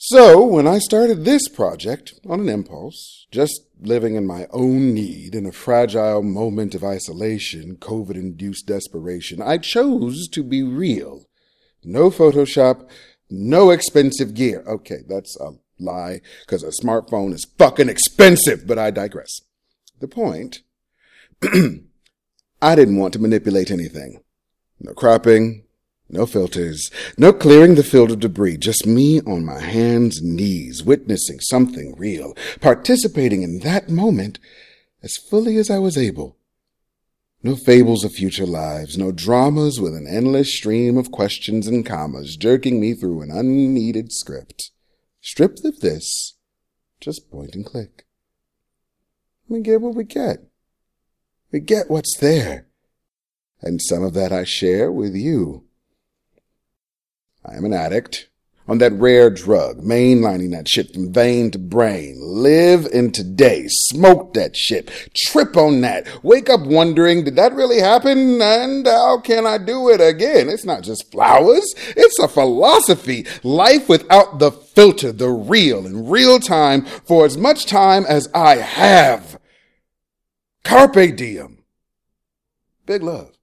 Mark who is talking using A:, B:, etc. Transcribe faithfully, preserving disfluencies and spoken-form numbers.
A: So, when I started this project on an impulse, just living in my own need in a fragile moment of isolation, COVID-induced desperation, I chose to be real. No Photoshop, no expensive gear. Okay, that's a lie, because a smartphone is fucking expensive, but I digress. The point, I didn't want to manipulate anything. No cropping, no filters, no clearing the field of debris, just me on my hands and knees, witnessing something real, participating in that moment as fully as I was able. No fables of future lives, no dramas with an endless stream of questions and commas jerking me through an unneeded script. Stripped of this, just point and click. We get what we get. We get what's there. And some of that I share with you. I am an addict on that rare drug, mainlining that shit from vein to brain. Live in today, smoke that shit, trip on that, wake up wondering, did that really happen? And how can I do it again? It's not just flowers, it's a philosophy. Life without the filter, the real, in real time, for as much time as I have. Carpe diem. Big love.